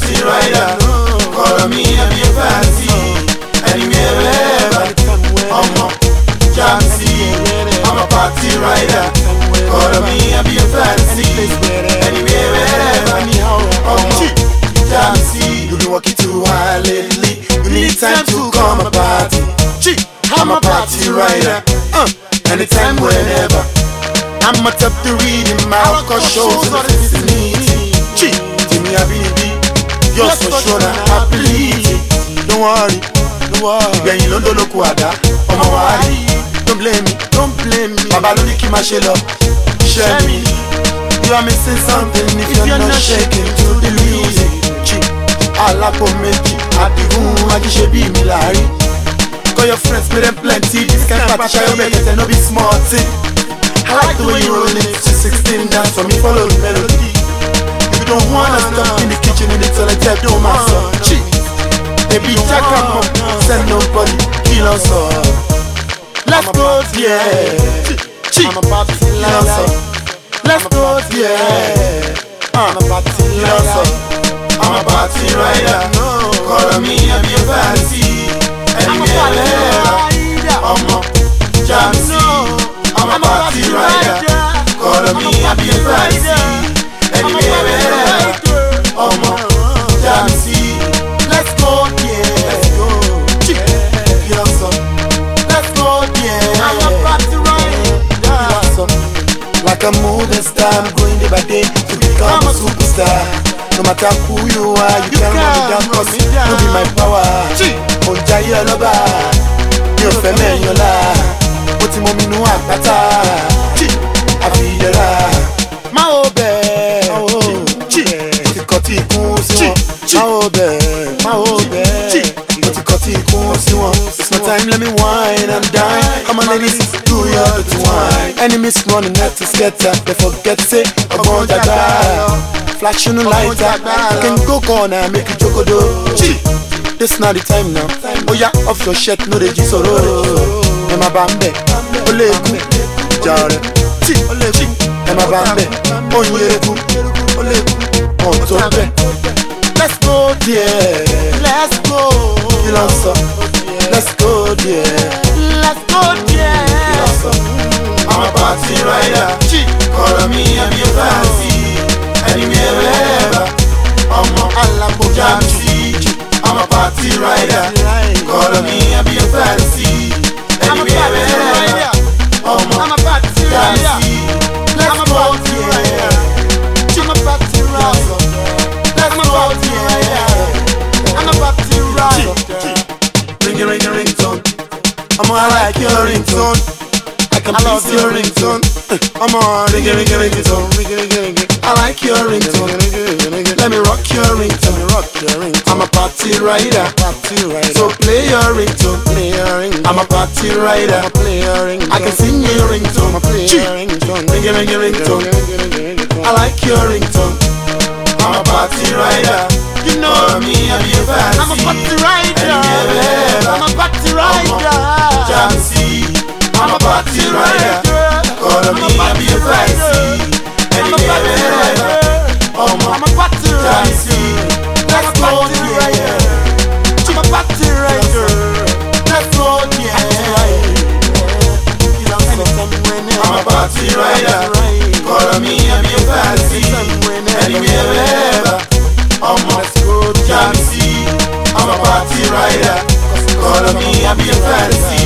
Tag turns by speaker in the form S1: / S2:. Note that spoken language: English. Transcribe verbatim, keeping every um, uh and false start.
S1: party rider. Call me and be a fancy. Anywhere, wherever. I'm a Jamsey. I'm a party rider. Call me and be a fancy. Anywhere, wherever. I'm a Jamsey. You've been working too hard lately. You need time to come a party. I'm a party rider. Uh, anytime, whenever. I'm a top to read in my alcohol shows of the vicinity. Jimmy Abinibi, you're so sure that I believe. Don't worry, don't worry. You're in London, look what I don't blame me, don't blame me. Baba Lodi Kimashelo, share me. You are missing something if you're not shaking to the music. Alapo meji, adigun, agishebi milari. Call your friends, pay them plenty. This kind of party, you better tell no be small thing. I like the way you roll it, to sixteen dance for me, follow the melody. If you don't wanna stop in the kitchen, in the toilet, tell do my son. Cheat, baby, jack up, send nobody, kill us all. Let's go, yeah. Cheat, I'm about to kill us all. Let's go, yeah. I'm about to kill us all. I'm a party rider. Call me and be a fancy. Anywhere, I'm a Jamsey. I'm a party rider. Call me and be a fancy. Anywhere, I'm a Jamsey. Let's go, yeah. Let's go. Kill us up. Let's go, yeah. I'm a party rider. Kill us up. Like a moving star, I'm going day by day to become a superstar. No matter who you are, you, you can't run me down, cause you be my power. Onja ye loba, mi o fe meyan la. Mo ti mo mi nu apata, afiyera. Ma o be, mo ti ko ti kun si won. Ma o be, ma o be, mo ti ko ti kun si won. It's my time, let me wine and dine. Come on ladies, do your dirty wine. Enemies running at to scatter, they forget say, ogbon dada. Flashing the light up, you can go corner, make you jokodo. This not the time now. Oh yeah, off your shirt, no the jisoro. Emma Bambe, Oleku, Jare, Emma Bambe, Onyeku, Oleku, on Tobe. Let's go, dear. Let's go. Let's go, dear. Let's go, dear. I'm a party rider. Call me and be a fancy. Anywhere, wherever, I'm a Jamsey. I'm a party rider. Call me and be a fancy. Anywhere, wherever, I'm a Jamsey. Let's go, yeah. I'm a party rider. Let's go, yeah. I'm a party rider. Ring a ring a ringtone. I'm gonna like your ringtone. I love your ringtone. I'm on ring a ring a ringtone. I like your ringtone. Let me rock your ringtone. I'm a party rider. So play your ringtone. I'm a party rider. I can sing your ringtone. Ring a ring a ringtone. I like your ringtone. I'm a party rider. You know me, I'm your fancy. I'm a party rider. I'm a party rider. Jamsey. I'm a party rider. Call me and be a fancy. Anywhere, wherever. I'm a party rider. Let's go, yeah. I'm a party rider. Let's go, yeah. I'm a party rider. Call me and be a fancy. Anywhere, wherever. I'm a Jamsey. I'm a party rider. Call me and be a fancy.